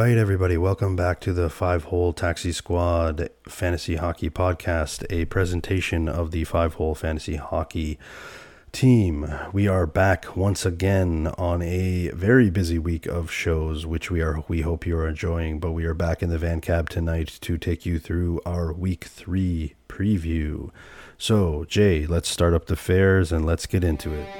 right, everybody. Welcome back to the Five Hole Taxi Squad Fantasy Hockey Podcast, a presentation of the Five Hole Fantasy Hockey team. We are back once again on a very busy week of shows, which we hope you are enjoying, but we are back in the van cab tonight to take you through our Week 3 preview. So, Jay, let's start up the fares and let's get into it.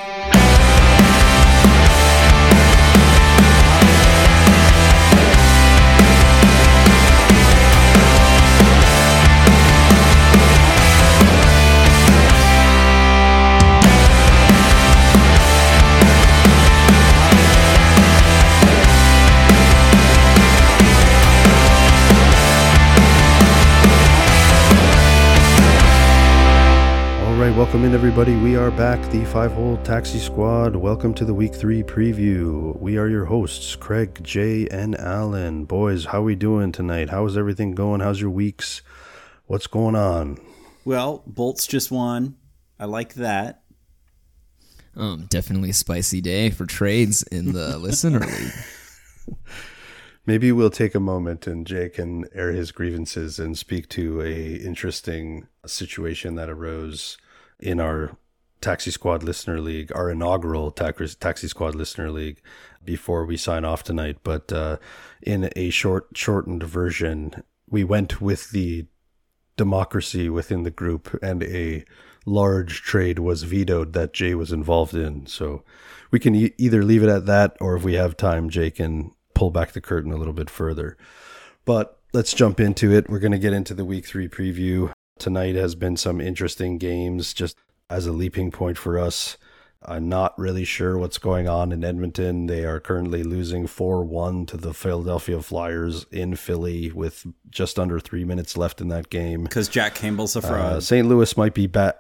Welcome in, everybody. We are back, the Five Hole Taxi Squad. Welcome to the Week 3 preview. We are your hosts, Craig, Jay, and Alan. Boys, how we doing tonight? How is everything going? How's your weeks? What's going on? Well, Bolts just won. I like that. Definitely a spicy day for trades in the Listener League. Maybe we'll take a moment and Jay can air his grievances and speak to a interesting situation that arose in our Taxi Squad Listener League, our inaugural Taxi Squad Listener League, before we sign off tonight. But in a shortened version, we went with the democracy within the group, and a large trade was vetoed that Jay was involved in. So we can either leave it at that, or if we have time, Jay can pull back the curtain a little bit further. But let's jump into it. We're going to get into the Week 3 preview. Tonight has been some interesting games just as a leaping point for us. I'm not really sure what's going on in Edmonton. They are currently losing 4-1 to the Philadelphia Flyers in Philly with just under 3 minutes left in that game. Because Jack Campbell's a fraud. St. Louis might be back.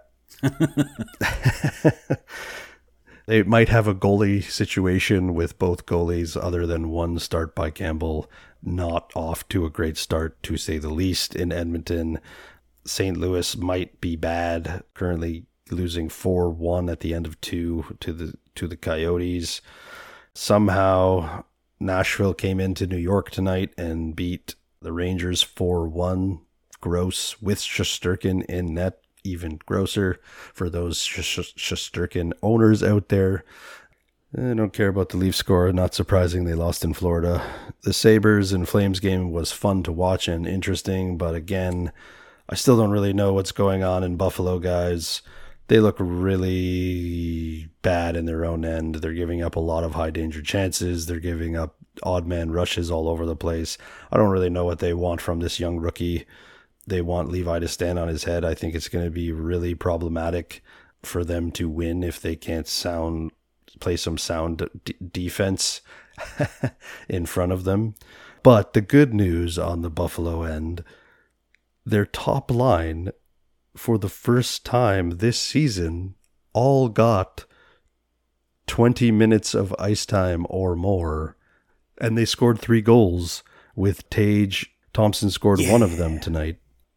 They might have a goalie situation with both goalies, other than one start by Campbell, not off to a great start, to say the least, in Edmonton. St. Louis might be bad, currently losing 4-1 at the end of 2 to the Coyotes. Somehow Nashville came into New York tonight and beat the Rangers 4-1. Gross, with Shesterkin in net. Even grosser for those Shesterkin owners out there. I don't care about the Leafs score. Not surprising, they lost in Florida. The Sabres and Flames game was fun to watch and interesting, but again, I still don't really know what's going on in Buffalo, guys. They look really bad in their own end. They're giving up a lot of high danger chances. They're giving up odd man rushes all over the place. I don't really know what they want from this young rookie. They want Levi to stand on his head. I think it's going to be really problematic for them to win if they can't play some sound defense in front of them. But the good news on the Buffalo end, their top line for the first time this season all got 20 minutes of ice time or more, and they scored 3 goals with Tage. Thompson scored one of them tonight.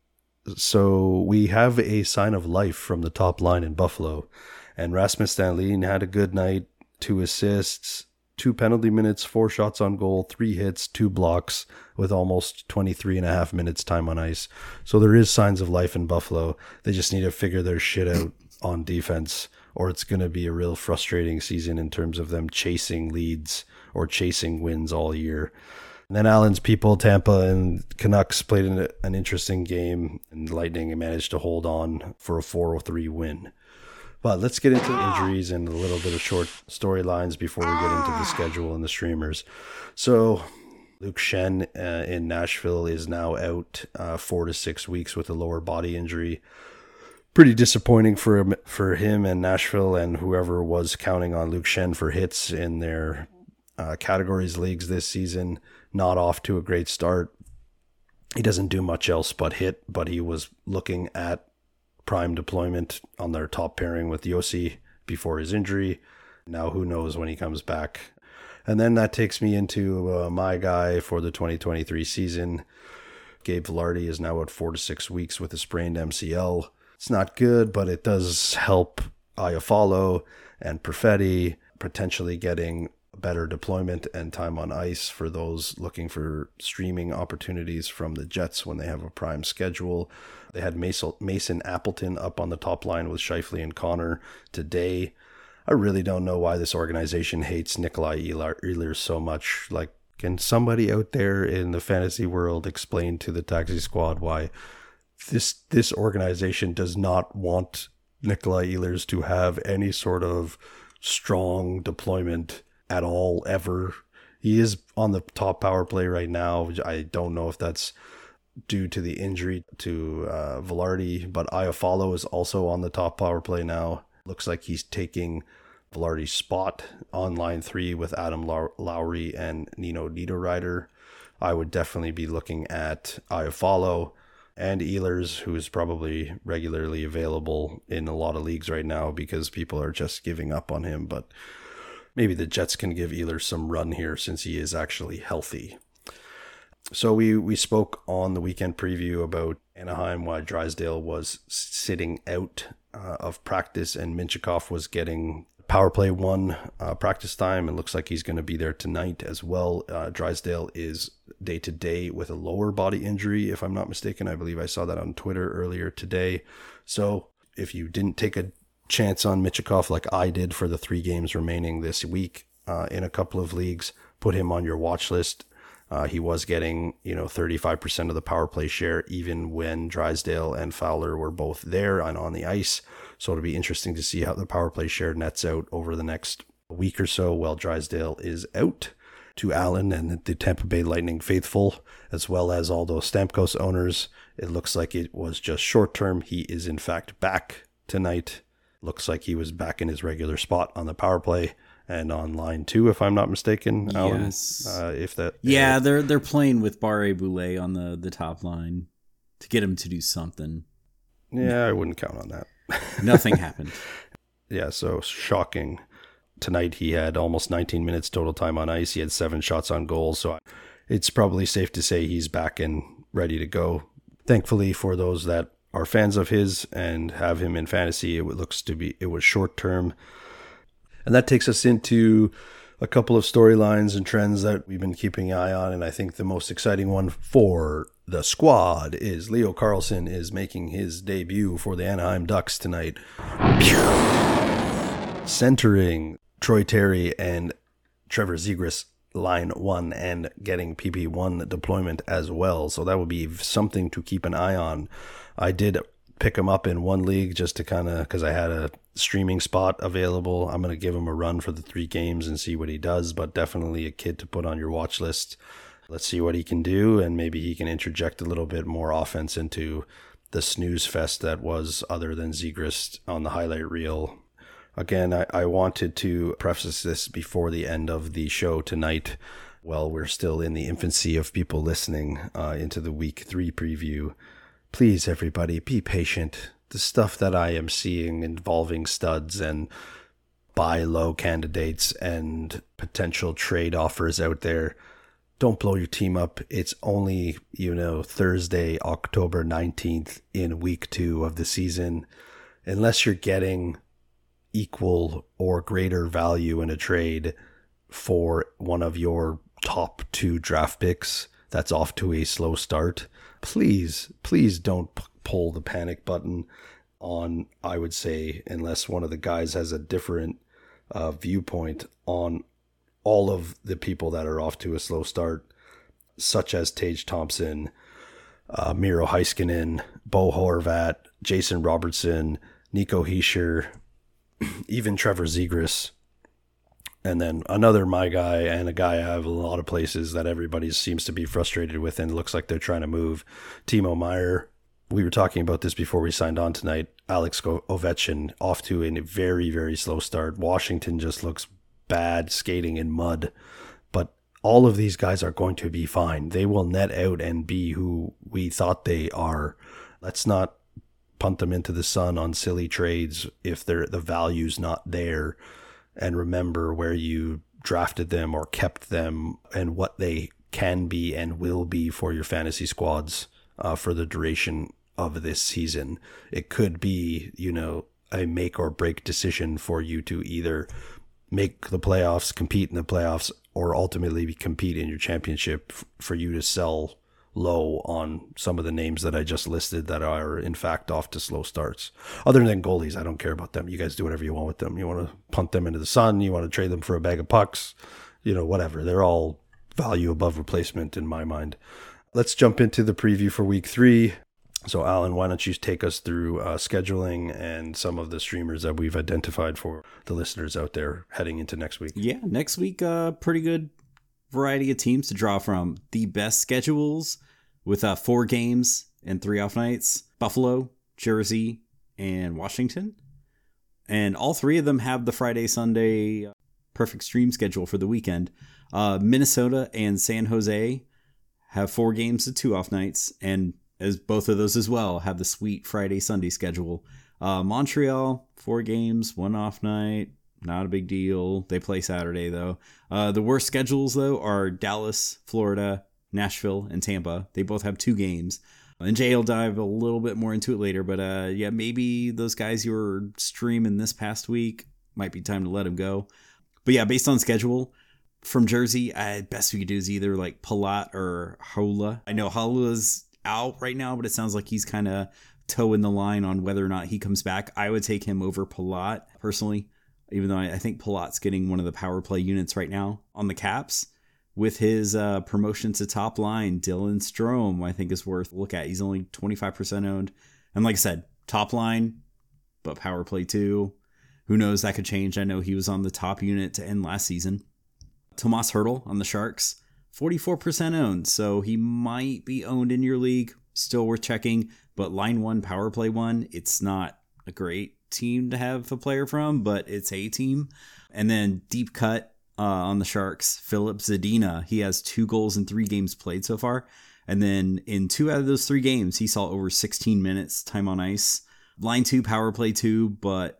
So we have a sign of life from the top line in Buffalo. And Rasmus Dahlin had a good night, 2 assists, 2 penalty minutes, 4 shots on goal, 3 hits, 2 blocks, with almost 23 and a half minutes time on ice. So there is signs of life in Buffalo. They just need to figure their shit out on defense, or it's going to be a real frustrating season in terms of them chasing leads or chasing wins all year. And then Allen's people, Tampa and Canucks, played an interesting game, and Lightning managed to hold on for a 4-3 win. But let's get into injuries and a little bit of short storylines before we get into the schedule and the streamers. So Luke Schenn in Nashville is now out 4 to 6 weeks with a lower body injury. Pretty disappointing for him and Nashville and whoever was counting on Luke Schenn for hits in their categories leagues this season. Not off to a great start. He doesn't do much else but hit, but he was looking at prime deployment on their top pairing with Yossi before his injury. Now who knows when he comes back. And then that takes me into my guy for the 2023 season. Gabe Vilardi is now at 4 to 6 weeks with a sprained MCL. It's not good, but it does help Iafallo and Perfetti potentially getting better deployment and time on ice for those looking for streaming opportunities from the Jets when they have a prime schedule. They had Mason Appleton up on the top line with Scheifele and Connor today. I really don't know why this organization hates Nikolai Ehlers so much. Like, can somebody out there in the fantasy world explain to the taxi squad why this organization does not want Nikolai Ehlers to have any sort of strong deployment at all, ever? He is on the top power play right now. I don't know if that's due to the injury to Velarde, but Iafallo is also on the top power play now. Looks like he's taking Velarde's spot on line 3 with Adam Lowry and Nino Niederreiter. I would definitely be looking at Iafallo and Ehlers, who is probably regularly available in a lot of leagues right now because people are just giving up on him. But maybe the Jets can give Ehlers some run here since he is actually healthy. So we spoke on the weekend preview about Anaheim, why Drysdale was sitting out of practice and Minchikov was getting power play 1 practice time, and looks like he's going to be there tonight as well. Drysdale is day to day with a lower body injury, if I'm not mistaken. I believe I saw that on Twitter earlier today. So if you didn't take a chance on Minchikov like I did for the 3 games remaining this week in a couple of leagues, put him on your watch list. He was getting, 35% of the power play share, even when Drysdale and Fowler were both there and on the ice. So it'll be interesting to see how the power play share nets out over the next week or so while Drysdale is out. To Allen and the Tampa Bay Lightning faithful, as well as all those Stamkos owners, it looks like it was just short term. He is in fact back tonight. Looks like he was back in his regular spot on the power play and on line 2, if I'm not mistaken. Yes. Alan, they're playing with Barre Boulet on the top line to get him to do something. Yeah, I wouldn't count on that. Nothing happened. Yeah, so shocking. Tonight he had almost 19 minutes total time on ice. He had 7 shots on goal, so it's probably safe to say he's back and ready to go. Thankfully for those that are fans of his and have him in fantasy, it was short term. And that takes us into a couple of storylines and trends that we've been keeping an eye on. And I think the most exciting one for the squad is Leo Carlsson is making his debut for the Anaheim Ducks tonight. Centering Troy Terry and Trevor Zegras line 1 and getting PP1 deployment as well. So that would be something to keep an eye on. I did pick him up in one league just to because I had a streaming spot available. I'm going to give him a run for the 3 games and see what he does, but definitely a kid to put on your watch list. Let's see what he can do, and maybe he can interject a little bit more offense into the snooze fest that was other than Zegras on the highlight reel. Again, I wanted to preface this before the end of the show tonight. Well, we're still in the infancy of people listening into the week 3 preview. Please, everybody, be patient. The stuff that I am seeing involving studs and buy low candidates and potential trade offers out there, don't blow your team up. It's only, Thursday, October 19th in week 2 of the season. Unless you're getting equal or greater value in a trade for one of your top 2 draft picks that's off to a slow start, please don't pull the panic button on, I would say, unless one of the guys has a different viewpoint on all of the people that are off to a slow start, such as Tage Thompson, Miro Heiskanen, Bo Horvat, Jason Robertson, Nico Hischier, even Trevor Zegras. And then another my guy and a guy I have a lot of places that everybody seems to be frustrated with and looks like they're trying to move, Timo Meier. We were talking about this before we signed on tonight. Alex Ovechkin off to a very, very slow start. Washington just looks bad skating in mud. But all of these guys are going to be fine. They will net out and be who we thought they are. Let's not punt them into the sun on silly trades if the value's not there. And remember where you drafted them or kept them and what they can be and will be for your fantasy squads for the duration of this season. It could be, a make or break decision for you to either make the playoffs, compete in the playoffs, or ultimately compete in your championship for you to sell low on some of the names that I just listed that are in fact off to slow starts. Other than goalies, I don't care about them. You guys do whatever you want with them. You want to punt them into the sun, you want to trade them for a bag of pucks, whatever. They're all value above replacement in my mind. Let's jump into the preview for week 3. So Alan, why don't you take us through scheduling and some of the streamers that we've identified for the listeners out there heading into next week? Yeah, next week, pretty good variety of teams to draw from. The best schedules with 4 games and 3 off nights: Buffalo, Jersey, and Washington. And all 3 of them have the Friday, Sunday perfect stream schedule for the weekend. Minnesota and San Jose have 4 games and 2 off nights, and as both of those as well have the sweet Friday, Sunday schedule. Montreal, 4 games, 1 off night. Not a big deal. They play Saturday, though. The worst schedules, though, are Dallas, Florida, Nashville, and Tampa. They both have 2 games. And Jay will dive a little bit more into it later. But yeah, maybe those guys you were streaming this past week might be time to let them go. But yeah, based on schedule, from Jersey, best we could do is either like Palat or Haula. I know Haula's out right now, but it sounds like he's kind of toeing the line on whether or not he comes back. I would take him over Palat, personally, even though I think Palat's getting one of the power play units right now on the Caps. With his promotion to top line, Dylan Strome, I think is worth a look at. He's only 25% owned. And like I said, top line, but power play too. Who knows, that could change. I know he was on the top unit to end last season. Tomas Hertl on the Sharks, 44% owned. So he might be owned in your league. Still worth checking. But line 1, power play 1, it's not a great team to have a player from, but it's a team. And then deep cut on the Sharks, Philip Zadina. He has 2 goals in 3 games played so far. And then in 2 out of those 3 games, he saw over 16 minutes time on ice. Line 2, power play 2, but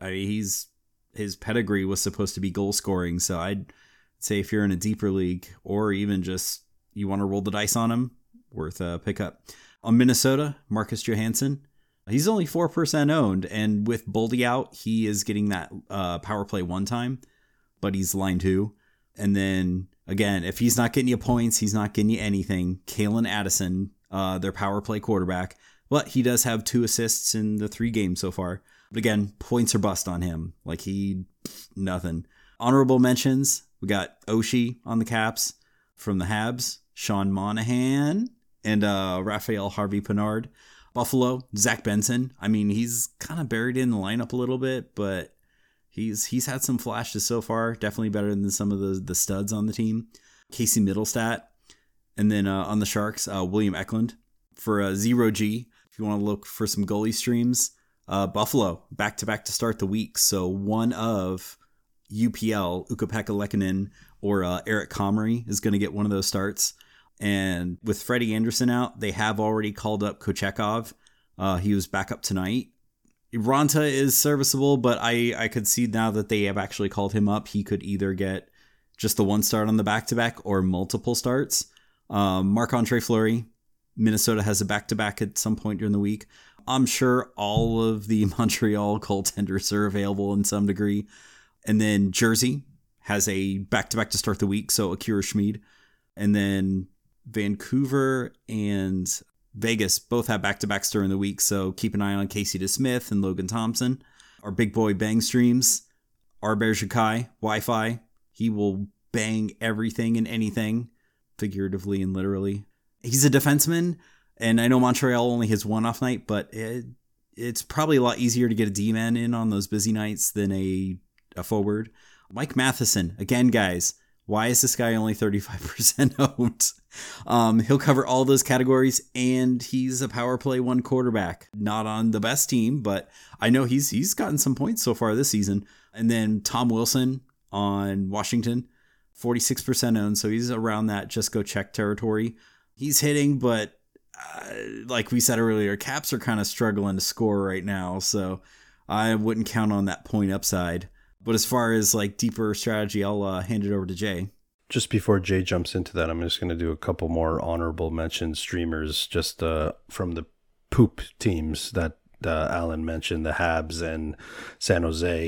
his pedigree was supposed to be goal scoring. So I'd say if you're in a deeper league or even just you want to roll the dice on him, worth a pickup. On Minnesota, Marcus Johansson. He's only 4% owned, and with Boldy out, he is getting that power play 1 time, but he's line 2. And then, again, if he's not getting you points, he's not getting you anything. Kalen Addison, their power play quarterback, but he does have 2 assists in the 3 games so far. But again, points are bust on him. Like nothing. Honorable mentions, we got Oshie on the Caps from the Habs, Sean Monahan, and Raphael Harvey-Pinard. Buffalo, Zach Benson. I mean, he's kind of buried in the lineup a little bit, but he's had some flashes so far. Definitely better than some of the studs on the team. Casey Middlestat. And then on the Sharks, William Eklund. For 0G, if you want to look for some goalie streams, Buffalo, back-to-back to start the week. So one of UPL, Ukko-Pekka Lehkonen, or Eric Comrie is going to get one of those starts. And with Freddie Anderson out, they have already called up Kochekov. He was back up tonight. Ranta is serviceable, but I could see now that they have actually called him up, he could either get just the 1 start on the back-to-back or multiple starts. Marc-Andre Fleury, Minnesota has a back-to-back at some point during the week. I'm sure all of the Montreal goaltenders are available in some degree. And then Jersey has a back-to-back to start the week, so Akira Schmid. And then Vancouver and Vegas both have back-to-backs during the week, so keep an eye on Casey DeSmith and Logan Thompson. Our big boy bang streams, Arber Xhekaj, Wi-Fi. He will bang everything and anything, figuratively and literally. He's a defenseman, and I know Montreal only has 1 off night, but it's probably a lot easier to get a D-man in on those busy nights than a forward. Mike Matheson, again, guys, why is this guy only 35% owned? He'll cover all those categories, and he's a power play 1 quarterback. Not on the best team, but I know he's gotten some points so far this season. And then Tom Wilson on Washington, 46% owned, so he's around that just go check territory. He's hitting, but like we said earlier, Caps are kind of struggling to score right now, so I wouldn't count on that point upside. But as far as like deeper strategy, I'll hand it over to Jay. Just before Jay jumps into that, I'm just going to do a couple more honorable mention streamers just from the poop teams that Alan mentioned, the Habs and San Jose.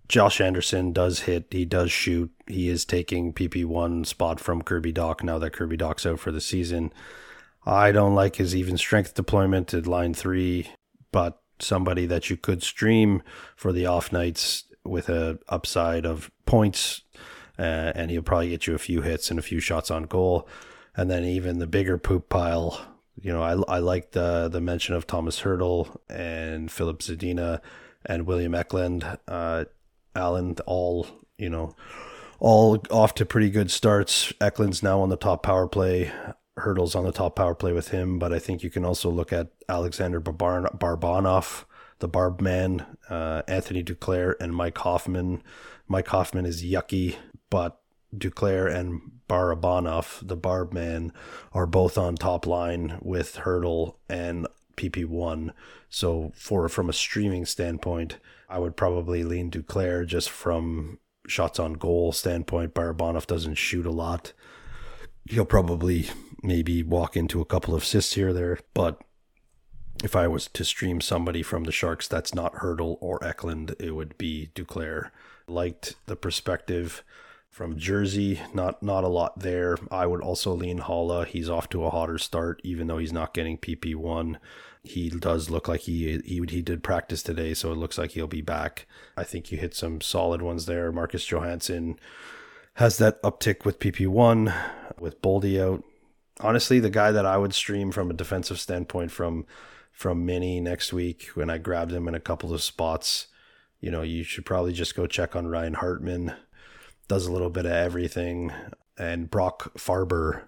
Josh Anderson does hit. He does shoot. He is taking PP1 spot from Kirby Dach now that Kirby Dach's out for the season. I don't like his even strength deployment at line 3, but somebody that you could stream for the off nights with a upside of points, and he'll probably get you a few hits and a few shots on goal. And then even the bigger poop pile, I like the mention of Thomas Hertl and Philip Zadina and William Eklund, Allen, all off to pretty good starts. Eklund's now on the top power play. Hertl's on the top power play with him, but I think you can also look at Alexander Barbanov, the Barb Man, Anthony Duclair, and Mike Hoffman. Mike Hoffman is yucky, but Duclair and Barabanov, the Barb Man, are both on top line with Hertl and PP1. So from a streaming standpoint, I would probably lean Duclair just from shots on goal standpoint. Barabanov doesn't shoot a lot. He'll probably maybe walk into a couple of assists here or there, but if I was to stream somebody from the Sharks that's not Hertl or Eklund, it would be Duclair. Liked the perspective from Jersey, not a lot there. I would also lean Haula. He's off to a hotter start, even though he's not getting PP1. He does look like he did practice today, so it looks like he'll be back. I think you hit some solid ones there. Marcus Johansson has that uptick with PP1, with Boldy out. Honestly, the guy that I would stream from a defensive standpoint from Mini next week, when I grabbed him in a couple of spots, you should probably just go check on Ryan Hartman. Does a little bit of everything. And Brock Farber,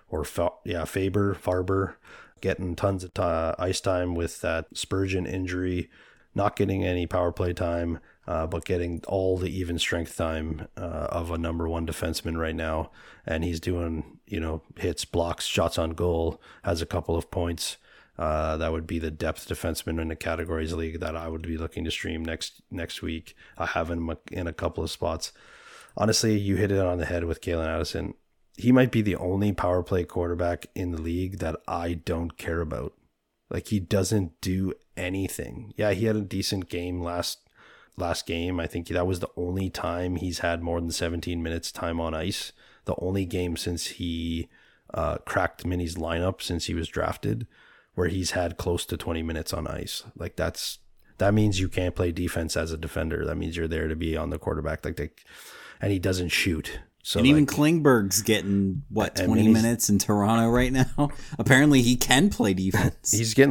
Farber, getting tons of ice time with that Spurgeon injury, not getting any power play time, but getting all the even strength time of a number one defenseman right now. And he's doing, hits, blocks, shots on goal, has a couple of points. That would be the depth defenseman in the categories league that I would be looking to stream next week. I have him in a couple of spots. Honestly, you hit it on the head with Calen Addison. He might be the only power play quarterback in the league that I don't care about. Like, he doesn't do anything. Yeah, he had a decent game last game. I think that was the only time he's had more than 17 minutes time on ice. The only game since he cracked Mini's lineup since he was drafted where he's had close to 20 minutes on ice. Like, that means you can't play defense as a defender. That means you're there to be on the quarterback. And he doesn't shoot. So, and even Klingberg's getting 20 minutes in Toronto right now. Apparently, he can play defense. He's getting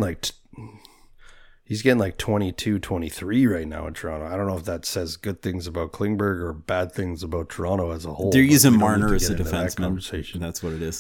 like 22, 23 right now in Toronto. I don't know if that says good things about Klingberg or bad things about Toronto as a whole. They're using Marner as a defenseman. That's what it is.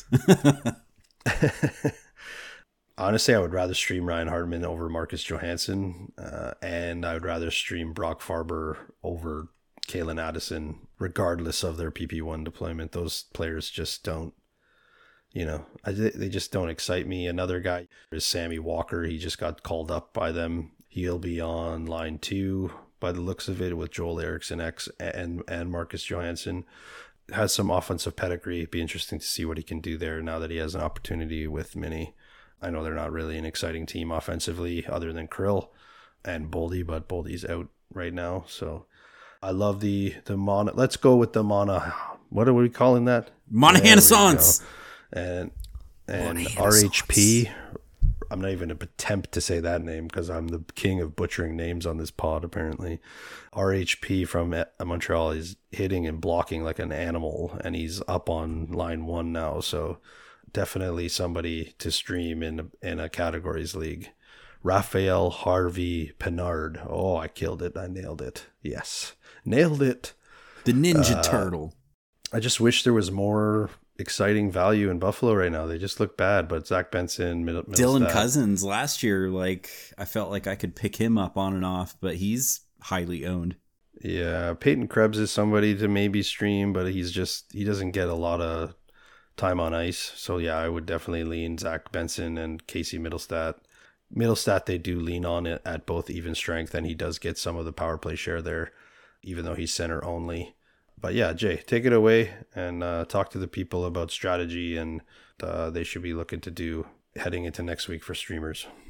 Honestly, I would rather stream Ryan Hartman over Marcus Johansson, and I would rather stream Brock Farber over Calen Addison, regardless of their PP1 deployment. Those players just don't, they just don't excite me. Another guy is Sammy Walker. He just got called up by them. He'll be on line 2 by the looks of it with Joel Eriksson and Marcus Johansson. Has some offensive pedigree. It'd be interesting to see what he can do there now that he has an opportunity with Mini. I know they're not really an exciting team offensively other than Krill and Boldy, but Boldy's out right now. So I love the Mana. Let's go with the Mana. What are we calling that? Monahanessence. And RHP. I'm not even going to attempt to say that name because I'm the king of butchering names on this pod, apparently. RHP from Montreal is hitting and blocking like an animal, and he's up on line 1 now. So definitely somebody to stream in a categories league. Raphael Harvey Pinard. Oh, I killed it. I nailed it. Yes. Nailed it. The Ninja Turtle. I just wish there was more exciting value in Buffalo right now. They just look bad, but Zach Benson, Dylan Cousins last year, I felt like I could pick him up on and off, but he's highly owned. Yeah, Peyton Krebs is somebody to maybe stream, but he doesn't get a lot of time on ice. So yeah, I would definitely lean Zach Benson and Casey Middlestat. Middlestat, they do lean on it at both even strength, and he does get some of the power play share there, even though he's center only. But yeah, Jay, take it away and talk to the people about strategy and they should be looking to do heading into next week for streamers.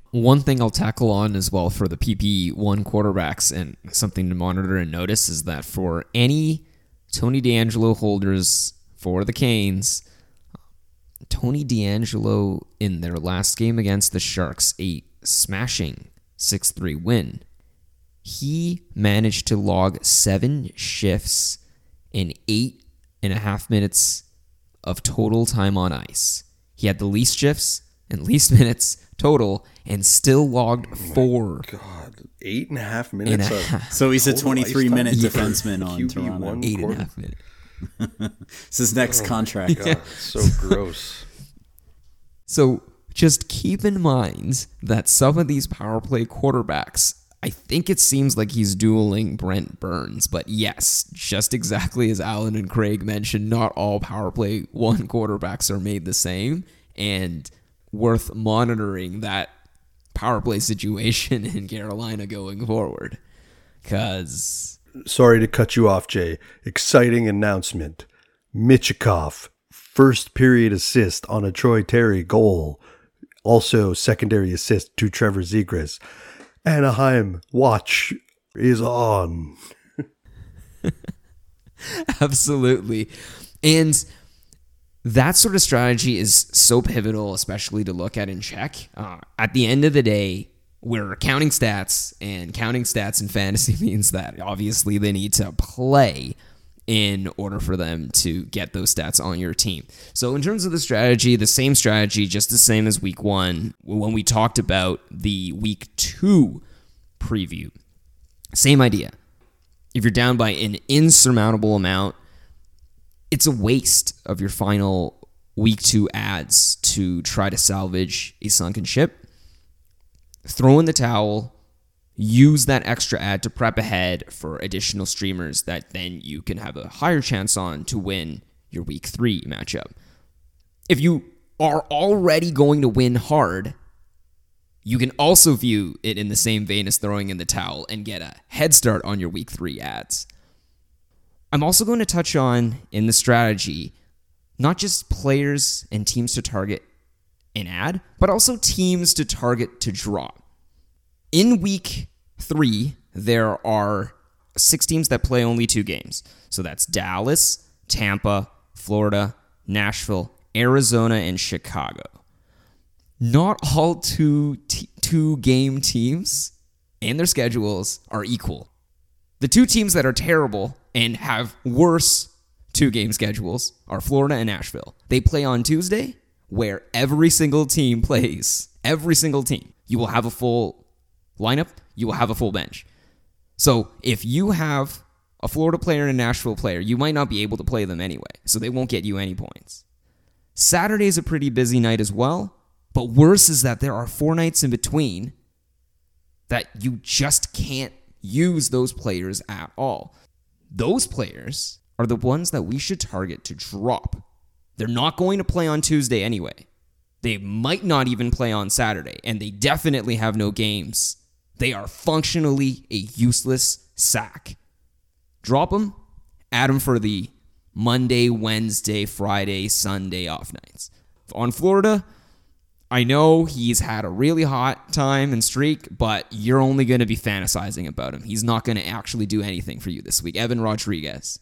One thing I'll tackle on as well for the PP1 quarterbacks and something to monitor and notice is that for any Tony DeAngelo holders for the Canes, Tony DeAngelo in their last game against the Sharks, a smashing 6-3 win, he managed to log 7 shifts in 8.5 minutes of total time on ice. He had the least shifts and least minutes total and still logged 4. God, 8.5 minutes. So he's a 23-minute defenseman on QB1 Toronto. 8.5 minutes. It's his next contract. God, it's so gross. So just keep in mind that some of these power play quarterbacks, I think it seems like he's dueling Brent Burns, but yes, just exactly as Alan and Craig mentioned, not all power play 1 quarterbacks are made the same, and worth monitoring that power play situation in Carolina going forward. Because Sorry to cut you off, Jay. Exciting announcement. Michikov, first period assist on a Troy Terry goal. Also secondary assist to Trevor Zegras. Anaheim, watch is on. absolutely. And that sort of strategy is so pivotal, especially to look at in Czech. At the end of the day, we're counting stats, and counting stats in fantasy means that obviously they need to play in order for them to get those stats on your team. So in terms of the strategy, the same strategy, just the same as week 1 when we talked about the week 2 preview. Same idea. If you're down by an insurmountable amount, it's a waste of your final week 2 ads to try to salvage a sunken ship. Throw in the towel, use that extra ad to prep ahead for additional streamers that then you can have a higher chance on to win your week 3 matchup. If you are already going to win hard, you can also view it in the same vein as throwing in the towel and get a head start on your week 3 ads. I'm also going to touch on, in the strategy, not just players and teams to target and add, but also teams to target to drop. In week 3, there are 6 teams that play only 2 games. So that's Dallas, Tampa, Florida, Nashville, Arizona, and Chicago. Not all two-game teams and their schedules are equal. The 2 teams that are terrible and have worse 2-game schedules are Florida and Nashville. They play on Tuesday, where every single team plays. Every single team. You will have a full lineup. You will have a full bench. So if you have a Florida player and a Nashville player, you might not be able to play them anyway. So they won't get you any points. Saturday's a pretty busy night as well. But worse is that there are 4 nights in between that you just can't use those players at all. Those players are the ones that we should target to drop. They're not going to play on Tuesday anyway. They might not even play on Saturday, and they definitely have no games. They are functionally a useless sack. Drop them, add them for the Monday, Wednesday, Friday, Sunday off nights. On Florida, I know he's had a really hot time and streak, but you're only going to be fantasizing about him. He's not going to actually do anything for you this week. Evan Rodriguez.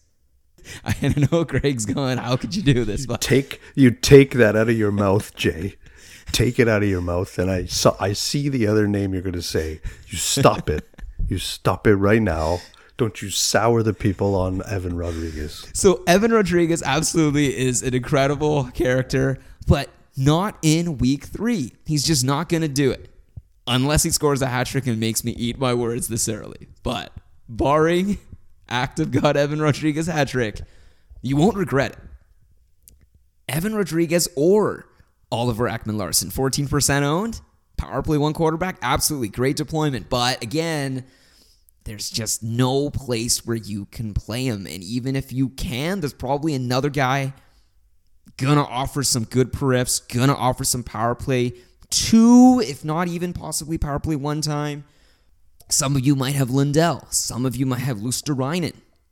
I know Greg's going, how could you do this? But You take that out of your mouth, Jay. Take it out of your mouth, and I see the other name you're going to say. You stop it. You stop it right now. Don't you sour the people on Evan Rodriguez. So Evan Rodriguez absolutely is an incredible character, but not in week 3. He's just not going to do it. Unless he scores a hat trick and makes me eat my words this early. But barring act of God Evan Rodriguez hat trick, you won't regret it. Evan Rodriguez or Oliver Ekman-Larsson, 14% owned, power play 1 quarterback, absolutely great deployment. But again, there's just no place where you can play him. And even if you can, there's probably another guy gonna offer some good periffs, gonna offer some power play 2, if not even possibly power play 1 time. Some of you might have Lindell. Some of you might have Luosterainen.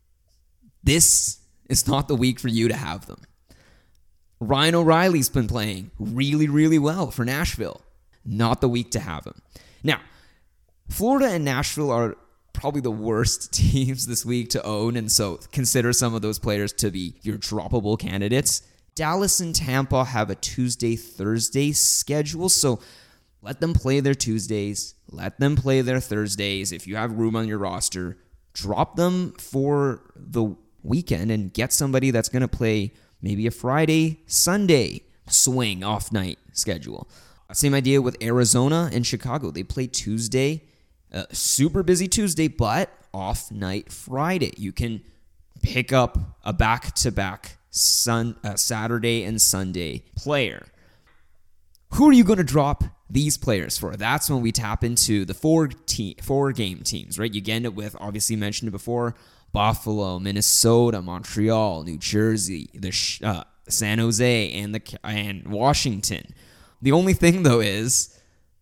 This is not the week for you to have them. Ryan O'Reilly's been playing really, really well for Nashville. not the week to have him. Now, Florida and Nashville are probably the worst teams this week to own, and so consider some of those players to be your droppable candidates. Dallas and Tampa have a Tuesday-Thursday schedule, so let them play their Tuesdays, let them play their Thursdays. If you have room on your roster, drop them for the weekend and get somebody that's going to play maybe a Friday, Sunday swing off night schedule. Same idea with Arizona and Chicago. They play Tuesday, super busy Tuesday, but off night Friday. You can pick up a back-to-back Saturday and Sunday player. Who are you going to drop these players for? That's when we tap into the four-game teams, right? You get it with, obviously mentioned it before, Buffalo, Minnesota, Montreal, New Jersey, San Jose, and Washington. The only thing, though, is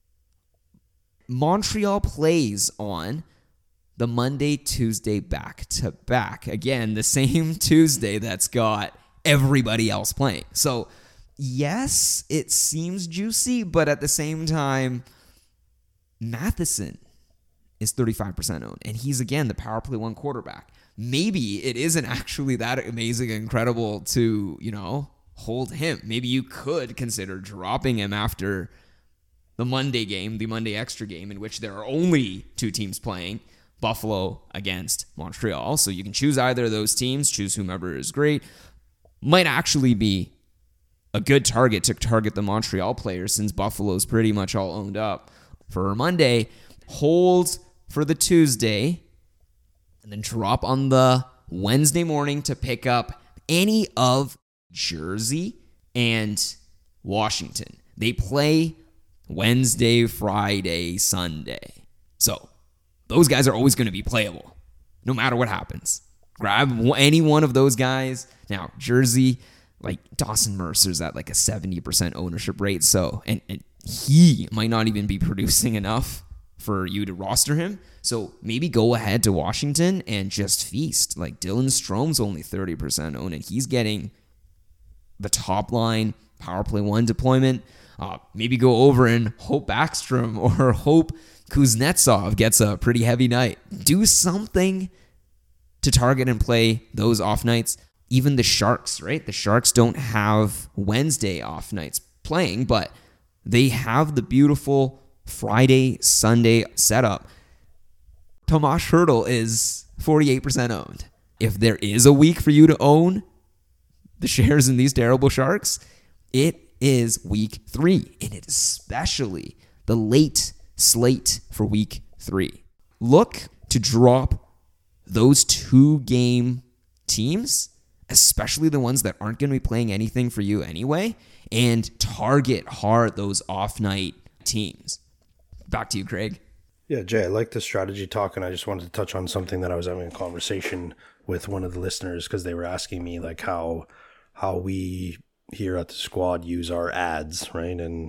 Montreal plays on the Monday, Tuesday back-to-back. Again, the same Tuesday that's got everybody else playing. So, yes, it seems juicy, but at the same time, Matheson is 35% owned, and he's, again, the power play one quarterback. Maybe it isn't actually that amazing and incredible to, hold him. Maybe you could consider dropping him after the Monday game, the Monday extra game, in which there are only two teams playing, Buffalo against Montreal. So you can choose either of those teams, choose whomever is great. Might actually be a good target to target the Montreal players since Buffalo's pretty much all owned up for Monday. Hold for the Tuesday and then drop on the Wednesday morning to pick up any of Jersey and Washington. They play Wednesday, Friday, Sunday. So those guys are always going to be playable no matter what happens. Grab any one of those guys. Now, Jersey, like Dawson Mercer's at like a 70% ownership rate. So, and he might not even be producing enough for you to roster him. So maybe go ahead to Washington and just feast. Like Dylan Strome's only 30% owned, and he's getting the top line power play one deployment. Maybe go over and hope Backstrom or hope Kuznetsov gets a pretty heavy night. Do something to target and play those off nights. Even the Sharks, right? The Sharks don't have Wednesday off nights playing, but they have the beautiful Friday, Sunday setup. Tomas Hertl is 48% owned. If there is a week for you to own the shares in these terrible Sharks, it is week 3, and it is especially the late slate for week 3. Look to drop those 2-game teams, especially the ones that aren't going to be playing anything for you anyway, and target hard those off-night teams. Back to you, Craig. Yeah, Jay, I like the strategy talk, and I just wanted to touch on something that I was having a conversation with one of the listeners because they were asking me like how we here at the squad use our ads, right? And,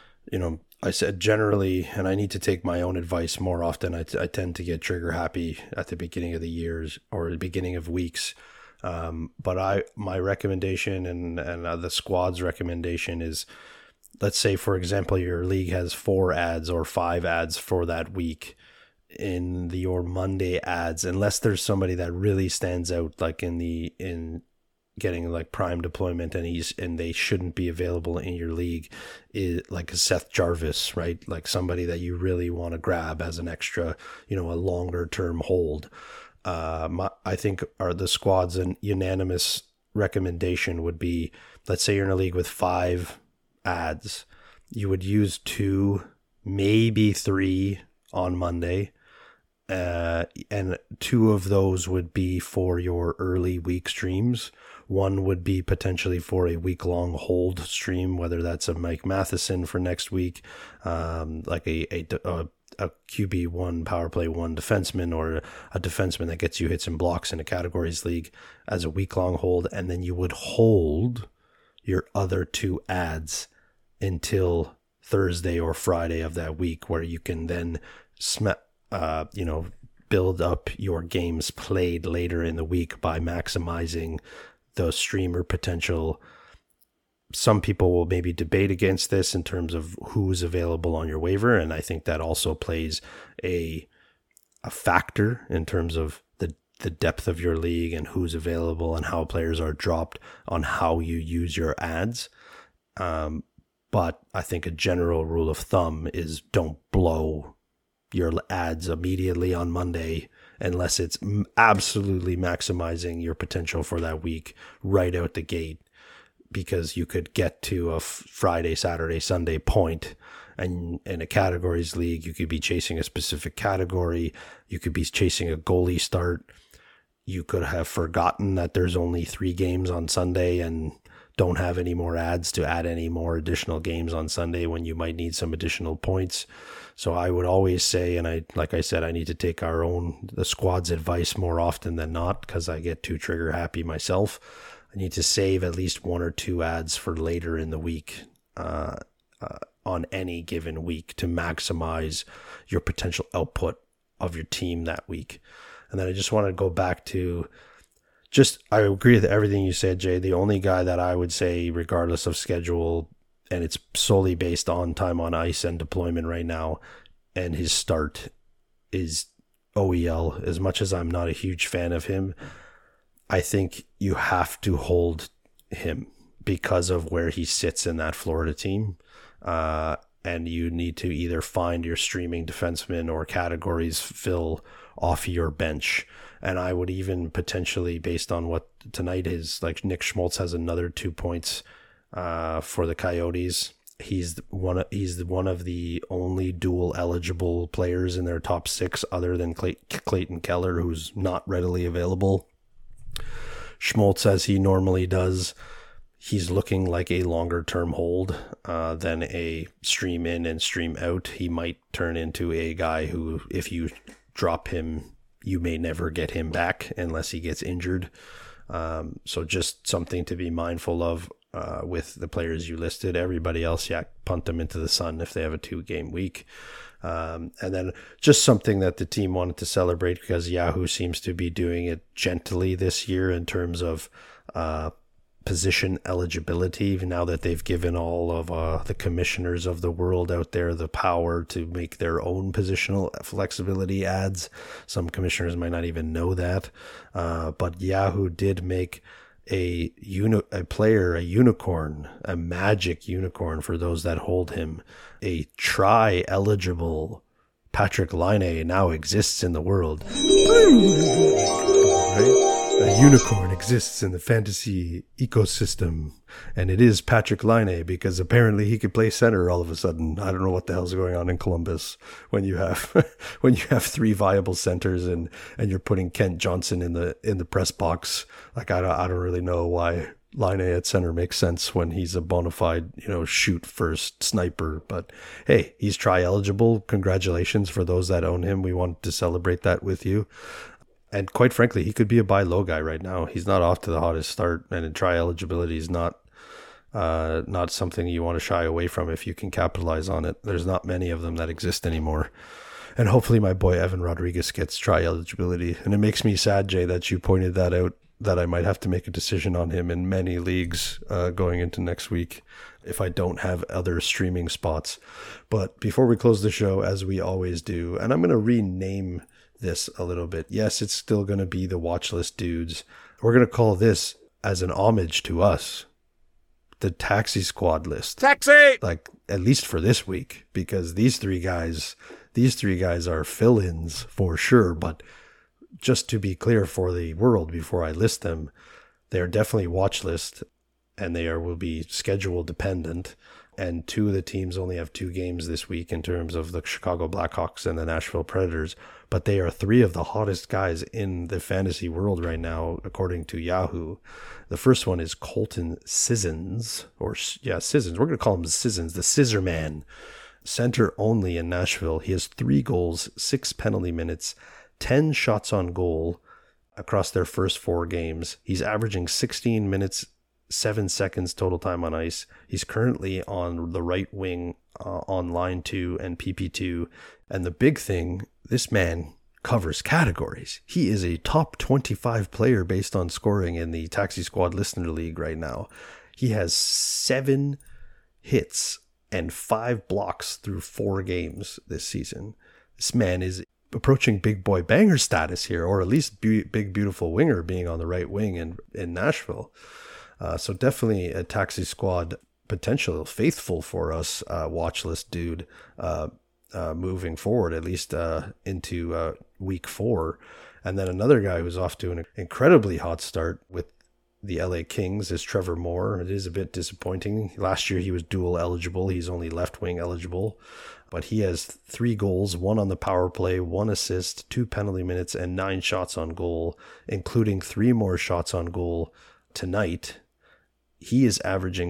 I said generally, and I need to take my own advice more often, I tend to get trigger happy at the beginning of the years or the beginning of weeks. But my recommendation and the squad's recommendation is, let's say, for example, your league has 4 ads or 5 ads for that week. In your Monday ads, unless there's somebody that really stands out, like in getting like prime deployment and they shouldn't be available in your league, is like a Seth Jarvis, right? Like somebody that you really want to grab as an extra, a longer term hold. I think the squad's an unanimous recommendation would be, let's say you're in a league with 5 ads, you would use 2, maybe 3 on Monday. And 2 of those would be for your early week streams. 1 would be potentially for a week-long hold stream, whether that's a Mike Matheson for next week, like a QB1, power play 1 defenseman, or a defenseman that gets you hits and blocks in a categories league as a week-long hold. And then you would hold your other 2 ads until Thursday or Friday of that week, where you can then build up your games played later in the week by maximizing the streamer potential some people will maybe debate against this in terms of who's available on your waiver, and I think that also plays a factor in terms of the depth of your league and who's available and how players are dropped on how you use your ads. But I think a general rule of thumb is don't blow your ads immediately on Monday unless it's absolutely maximizing your potential for that week right out the gate, because you could get to a Friday, Saturday, Sunday point, and in a categories league, you could be chasing a specific category. You could be chasing a goalie start. You could have forgotten that there's only 3 games on Sunday and don't have any more ads to add any more additional games on Sunday when you might need some additional points. So I would always say, and like I said, I need to take the squad's advice more often than not, because I get too trigger happy myself. I need to save at least 1 or 2 ads for later in the week on any given week to maximize your potential output of your team that week. And then I just want to go back to I agree with everything you said, Jay. The only guy that I would say, regardless of schedule, and it's solely based on time on ice and deployment right now, and his start, is OEL. As much as I'm not a huge fan of him, I think you have to hold him because of where he sits in that Florida team. And you need to either find your streaming defenseman or categories fill off your bench. And I would even potentially, based on what tonight is, like Nick Schmaltz has another 2 points for the Coyotes. He's one of the only dual eligible players in their top 6 other than Clayton Keller, who's not readily available. Schmaltz, as he normally does, he's looking like a longer term hold than a stream in and stream out. He might turn into a guy who, if you drop him, you may never get him back unless he gets injured. So just something to be mindful of with the players you listed. Everybody else, punt them into the sun if they have a 2-game week. And then just something that the team wanted to celebrate, because Yahoo seems to be doing it gently this year in terms of position eligibility, now that they've given all of the commissioners of the world out there the power to make their own positional flexibility ads. Some commissioners might not even know that, but Yahoo did make a unicorn, a magic unicorn for those that hold him. A tri-eligible Patrik Laine now exists in the world. Right? A unicorn exists in the fantasy ecosystem, and it is Patrik Laine, because apparently he could play center all of a sudden. I don't know what the hell's going on in Columbus when you have 3 viable centers and you're putting Kent Johnson in the press box. Like I don't really know why Laine at center makes sense when he's a bona fide, shoot first sniper. But hey, he's tri-eligible. Congratulations for those that own him. We wanted to celebrate that with you. And quite frankly, he could be a buy low guy right now. He's not off to the hottest start, and tri-eligibility is not something you want to shy away from if you can capitalize on it. There's not many of them that exist anymore. And hopefully my boy Evan Rodriguez gets tri-eligibility. And it makes me sad, Jay, that you pointed that out, that I might have to make a decision on him in many leagues going into next week if I don't have other streaming spots. But before we close the show, as we always do, and I'm going to rename this a little bit. Yes, it's still going to be the watch list dudes. We're going to call this, as an homage to us, the Taxi Squad list. Taxi! Like, at least for this week, because these three guys are fill-ins for sure. But just to be clear for the world before I list them, they're definitely watch list, and will be schedule dependent. And 2 of the teams only have 2 games this week in terms of the Chicago Blackhawks and the Nashville Predators. But they are 3 of the hottest guys in the fantasy world right now, according to Yahoo. The first one is Colton Sissons, Sissons. We're going to call him Sissons, the Scissor Man. Center only in Nashville. He has 3 goals, 6 penalty minutes, 10 shots on goal across their first 4 games. He's averaging 16 minutes, 7 seconds total time on ice. He's currently on the right wing on line 2 and PP2. And the big thing, this man covers categories. He is a top 25 player based on scoring in the Taxi Squad Listener League right now. He has 7 hits and 5 blocks through 4 games this season. This man is approaching big boy banger status here, or at least big beautiful winger, being on the right wing in Nashville. So definitely a taxi squad potential faithful for us, watch list dude, moving forward, at least into week 4. And then another guy who's off to an incredibly hot start with the LA Kings is Trevor Moore. It is a bit disappointing. Last year he was dual eligible. He's only left wing eligible, but he has 3 goals, 1 on the power play, 1 assist, 2 penalty minutes, and 9 shots on goal, including 3 more shots on goal tonight. He is averaging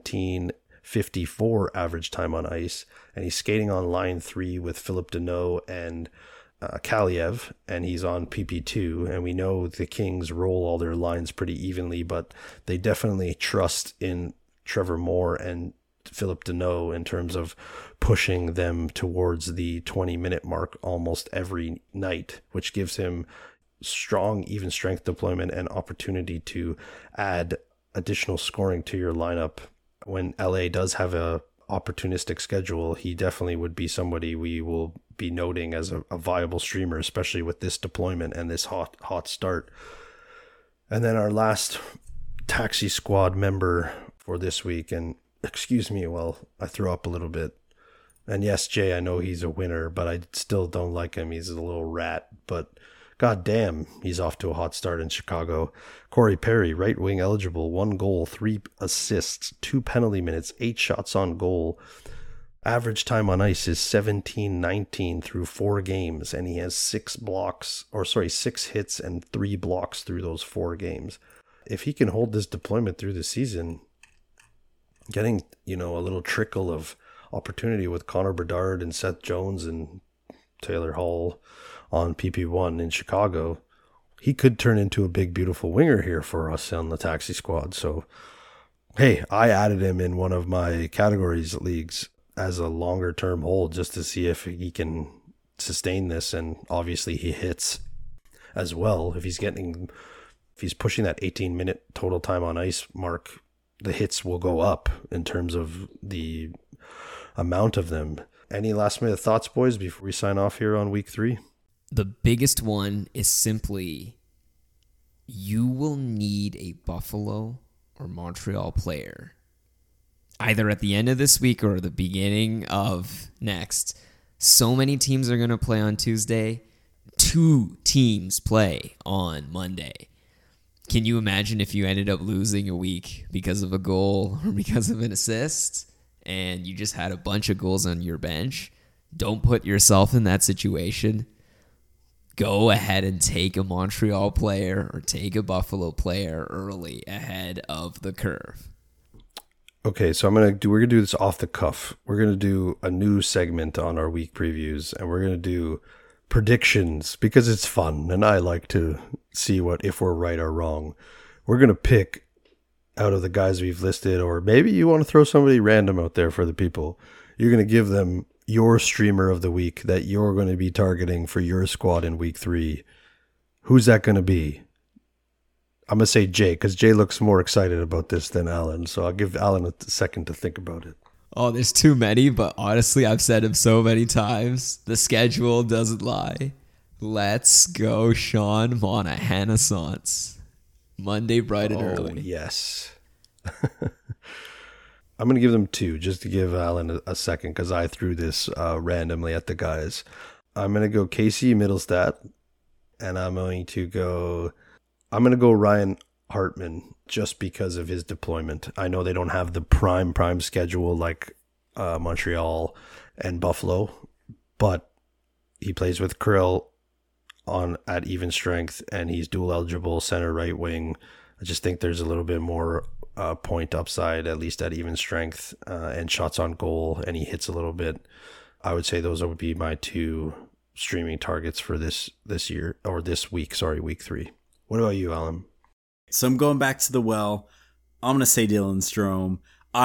17.54 average time on ice, and he's skating on line 3 with Philip Deneau and Kaliev, and he's on PP2, and we know the Kings roll all their lines pretty evenly, but they definitely trust in Trevor Moore and Philip Deneau in terms of pushing them towards the 20-minute mark almost every night, which gives him strong even strength deployment and opportunity to add additional scoring to your lineup. When LA does have a opportunistic schedule, he definitely would be somebody we will be noting as a viable streamer, especially with this deployment and this hot start. And then our last taxi squad member for this week, and excuse me while I throw up a little bit. And yes, Jay, I know he's a winner, but I still don't like him. He's a little rat, but god damn, he's off to a hot start in Chicago. Corey Perry, right wing eligible, 1 goal, 3 assists, 2 penalty minutes, 8 shots on goal. Average time on ice is 17.19 through 4 games, and he has 6 hits and 3 blocks through those 4 games. If he can hold this deployment through the season, getting, a little trickle of opportunity with Connor Bedard and Seth Jones and Taylor Hall on PP1 in Chicago, he could turn into a big, beautiful winger here for us on the taxi squad. So, hey, I added him in one of my categories leagues as a longer term hold just to see if he can sustain this. And obviously he hits as well. If he's pushing that 18-minute total time on ice mark, the hits will go up in terms of the amount of them. Any last minute thoughts, boys, before we sign off here on week 3? The biggest one is simply you will need a Buffalo or Montreal player either at the end of this week or the beginning of next. So many teams are going to play on Tuesday. 2 teams play on Monday. Can you imagine if you ended up losing a week because of a goal or because of an assist and you just had a bunch of goals on your bench? Don't put yourself in that situation. Go ahead and take a Montreal player or take a Buffalo player early ahead of the curve. Okay, so we're gonna do this off the cuff. We're gonna do a new segment on our week previews, and we're gonna do predictions because it's fun, and I like to see if we're right or wrong. We're gonna pick out of the guys we've listed, or maybe you want to throw somebody random out there for the people. You're gonna give them your streamer of the week that you're going to be targeting for your squad in week 3. Who's that going to be? I'm going to say Jay, because Jay looks more excited about this than Alan. So I'll give Alan a second to think about it. Oh, there's too many, but honestly, I've said him so many times. The schedule doesn't lie. Let's go Sean Monahan-Assance. Monday, bright and early. Yes. I'm going to give them 2 just to give Alan a second because I threw this randomly at the guys. I'm going to go Casey Middlestat, and I'm going to go Ryan Hartman just because of his deployment. I know they don't have the prime schedule like Montreal and Buffalo, but he plays with Krill at even strength, and he's dual eligible center right wing. I just think there's a little bit more point upside, at least at even strength, and shots on goal, and he hits a little bit. I would say those would be my 2 streaming targets for this year, or this week, week 3. What about you, Alan? So I'm going back to the well. I'm going to say Dylan Strome.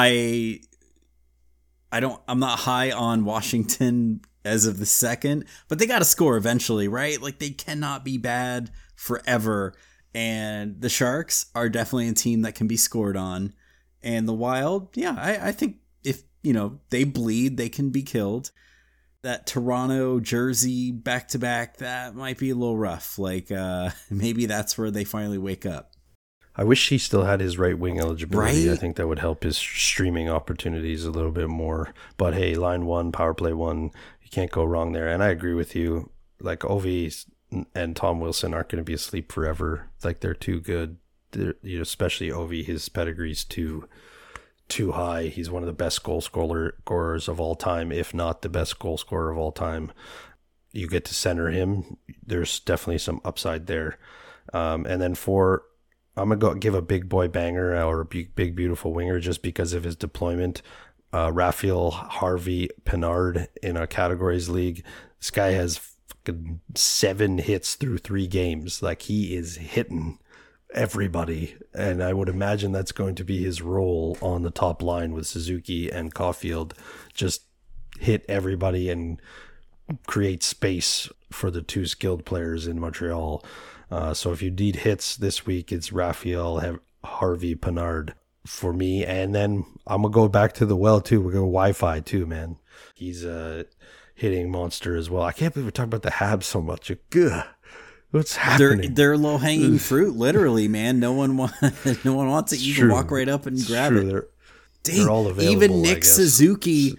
I'm not high on Washington as of the second, but they got to score eventually, right? Like, they cannot be bad forever. And the Sharks are definitely a team that can be scored on. And the Wild, yeah, I think if, they bleed, they can be killed. That Toronto, Jersey, back-to-back, that might be a little rough. Like, maybe that's where they finally wake up. I wish he still had his right wing eligibility. Right? I think that would help his streaming opportunities a little bit more. But hey, line one, power play one, you can't go wrong there. And I agree with you. Like, Ovi and Tom Wilson aren't going to be asleep forever. Like, they're too good. Especially Ovi, his pedigree's too high. He's one of the best goal scorers of all time, if not the best goal scorer of all time. You get to center him. There's definitely some upside there. And then I'm going to go give a big boy banger or a big beautiful winger just because of his deployment. Raphael Harvey Pinard in a categories league. This guy has fucking 7 hits through 3 games. Like, he is hitting everybody, and I would imagine that's going to be his role on the top line with Suzuki and Caulfield. Just hit everybody and create space for the 2 skilled players in Montreal. So if you need hits this week, it's Raphael Harvey Pinard for me. And then I'm gonna go back to the well too. We're going Wi-Fi too, man. He's a hitting monster as well. I can't believe we're talking about the Habs so much. Ugh. What's happening? They're low hanging fruit, literally, man. No one wants it. You can walk right up and grab it. They're all available. Even Nick Suzuki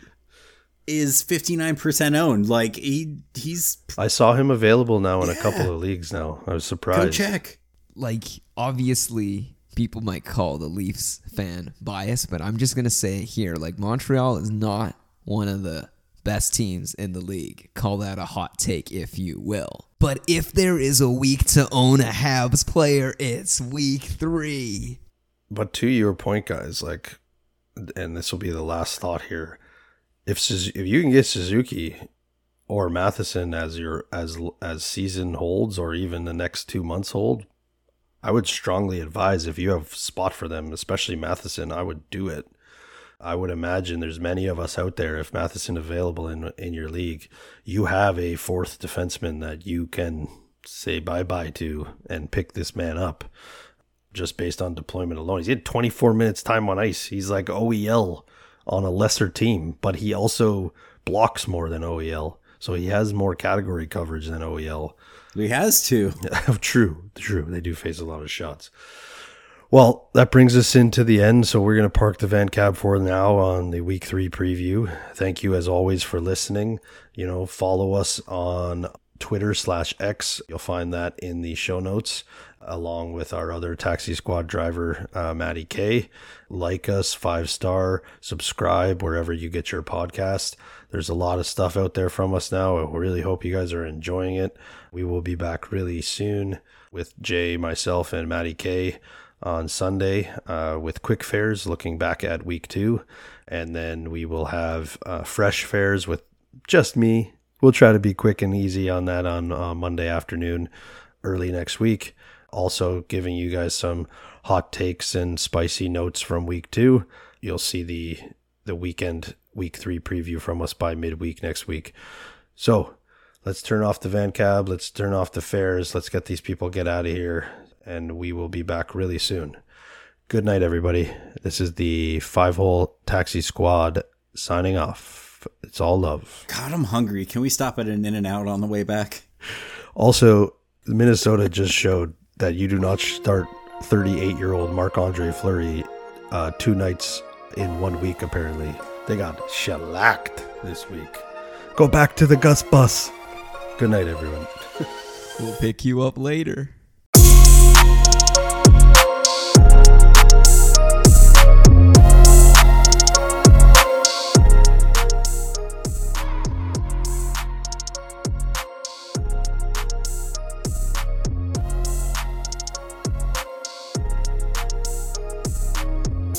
is 59% owned. Like, he's. I saw him available now in a couple of leagues now. I was surprised. Go check. Like, obviously, people might call the Leafs fan biased, but I'm just gonna say here, like, Montreal is not one of the best teams in the league. Call that a hot take, if you will. But if there is a week to own a Habs player, it's week 3. But to your point, guys, like, and this will be the last thought here. If you can get Suzuki or Matheson as season holds, or even the next 2 months hold, I would strongly advise, if you have a spot for them, especially Matheson, I would do it. I would imagine there's many of us out there, if Matheson available in your league, you have a 4th defenseman that you can say bye-bye to and pick this man up just based on deployment alone. He's had 24 minutes time on ice. He's like OEL on a lesser team, but he also blocks more than OEL. So he has more category coverage than OEL. He has to. True. They do face a lot of shots. Well, that brings us into the end, so we're going to park the Van Cab for now on the Week 3 preview. Thank you, as always, for listening. Follow us on Twitter/X. You'll find that in the show notes, along with our other Taxi Squad driver, Matty K. Like us, 5-star, subscribe wherever you get your podcast. There's a lot of stuff out there from us now. I really hope you guys are enjoying it. We will be back really soon with Jay, myself, and Matty K on Sunday with quick fares looking back at week 2. And then we will have fresh fares with just me. We'll try to be quick and easy on that on Monday afternoon, early next week. Also giving you guys some hot takes and spicy notes from week 2. You'll see the weekend week 3 preview from us by midweek next week. So let's turn off the Van Cab. Let's turn off the fares. Let's get these people get out of here. And we will be back really soon. Good night, everybody. This is the 5-hole Taxi Squad signing off. It's all love. God, I'm hungry. Can we stop at an In-N-Out on the way back? Also, Minnesota just showed that you do not start 38-year-old Marc-Andre Fleury 2 nights in 1 week, apparently. They got shellacked this week. Go back to the Gus bus. Good night, everyone. We'll pick you up later.